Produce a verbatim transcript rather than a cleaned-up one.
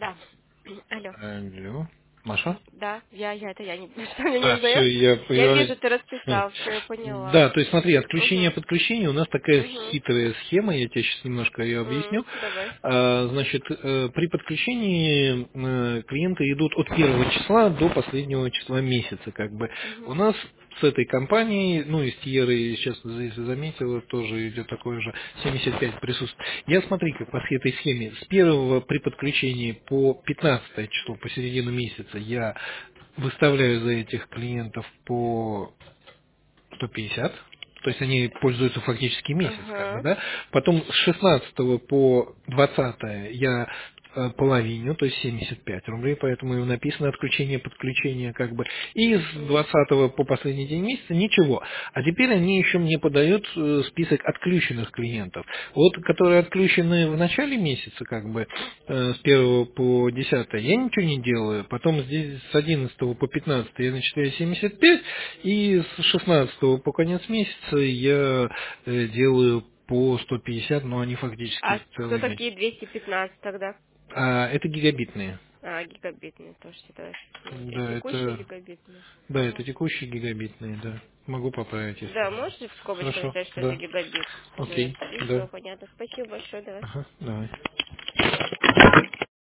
Да. Алло. Алло. Маша? Да, я, я, это я. Не, что меня не А, все, узнаешь? я... Я я- вижу, ты э, расписал, все, я поняла. Да, то есть смотри, отключение Угу. подключение у нас такая Угу. хитрая схема, я тебе сейчас немножко ее объясню. М, давай. А, Значит, э, при подключении э, клиенты идут от первого числа до последнего числа месяца, как бы. У Угу. нас с этой компанией, ну и с Тьерой, сейчас, если заметила, тоже идет такое же, семьдесят пять присутствует. Я смотри, как по этой схеме, с первого при подключении по пятнадцатое число, по середину месяца, я выставляю за этих клиентов по сто пятьдесят, то есть они пользуются фактически месяц, как бы, Ага. да. Потом с шестнадцатого по двадцатое я э, половину, то есть семьдесят пять рублей, поэтому и написано отключение, подключение, как бы. И с Угу. двадцатого по последний день месяца ничего. А теперь они еще мне подают э, список отключенных клиентов. Вот, которые отключены в начале месяца, как бы, э, с первого по десятое, я ничего не делаю. Потом здесь с одиннадцатого по пятнадцатое я начисляю семьдесят пять, и с шестнадцатого по конец месяца я э, делаю по сто пятьдесят, но они А фактически кто целый месяц. такие двести пятнадцать тогда? А, это гигабитные. А, гигабитные тоже всегда. Смотри, Да, текущие это, гигабитные. да, Ага. это текущие гигабитные, да. Могу поправить, если Да, надо. можешь в скобочках Хорошо, написать, что это да. гигабит, чтобы я Окей, смотрю, все да. понятно. Спасибо большое, давай. Ага, давай.